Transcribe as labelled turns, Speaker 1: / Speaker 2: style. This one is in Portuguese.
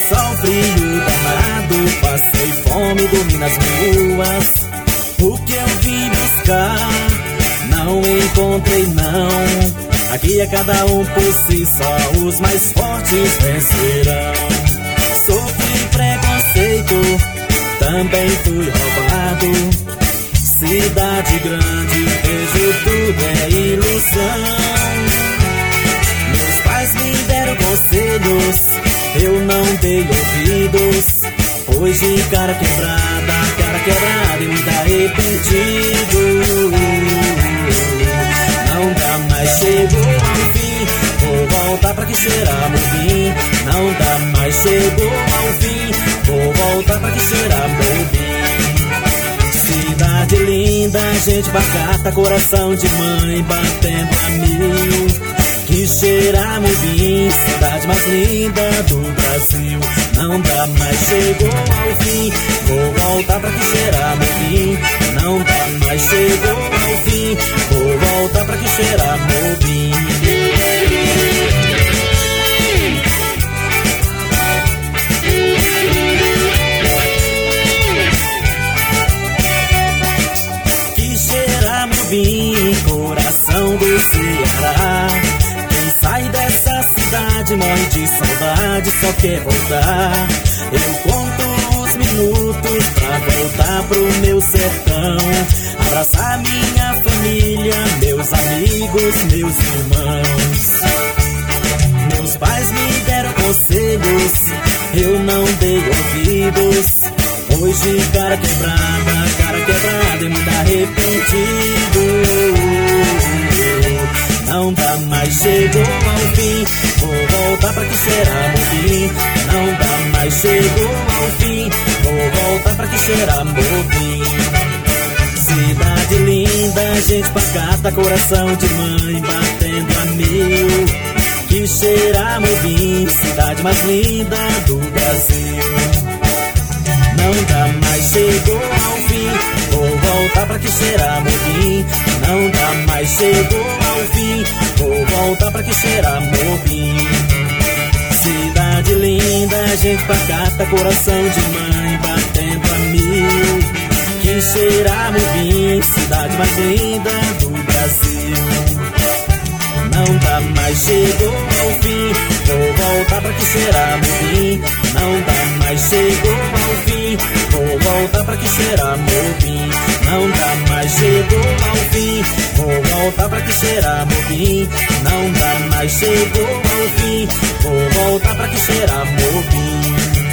Speaker 1: sol frio danado, passei fome, dormi nas ruas. O que eu vim buscar, não encontrei não. Aqui é cada um por si só, os mais fortes vencerão. Sofri preconceito, também fui roubado. Cidade grande, vejo tudo é ilusão. Meus pais me deram conselhos, eu não dei ouvidos. Pois de cara quebrada e muito arrependido. Não dá mais, chegou ao fim, vou voltar pra que será meu fim. Não dá mais, chegou ao fim, vou voltar pra que será meu fim. Cidade linda, gente pacata, coração de mãe batendo a mil. Que cheira Mubim, cidade mais linda do Brasil. Não dá mais, chegou ao fim, vou voltar pra que cheira Mubim. Não dá mais, chegou ao fim, vou voltar pra que cheira Mubim. Coração do Ceará. Quem sai dessa cidade morre de saudade, só quer voltar. Eu conto os minutos pra voltar pro meu sertão. Abraçar minha família, meus amigos, meus irmãos. Meus pais me deram conselhos, eu não dei ouvidos. Hoje cara quebrada e muito arrependido. Não dá mais, chegou ao fim, vou voltar pra que será Mubim. Não dá mais, chegou ao fim, vou voltar pra que será Mubim. Cidade linda, gente pacata, coração de mãe batendo a mil. Que cheira Mubim, cidade mais linda do Brasil. Não dá mais, chegou ao fim, vou voltar pra que será Mubim. Não dá mais, chegou ao fim, vou voltar pra que será Mubim. Cidade linda, gente pacata, coração de mãe batendo a mil. Que cheira Mubim, cidade mais linda do Brasil. Não dá mais, chegou ao fim, vou voltar pra que será Mubim. Não dá mais, chegou ao fim, vou voltar pra que será Mubim. Não dá mais, chegou ao fim, vou voltar pra que será Mubim. Não dá mais, chegou ao fim, vou voltar pra que será Mubim.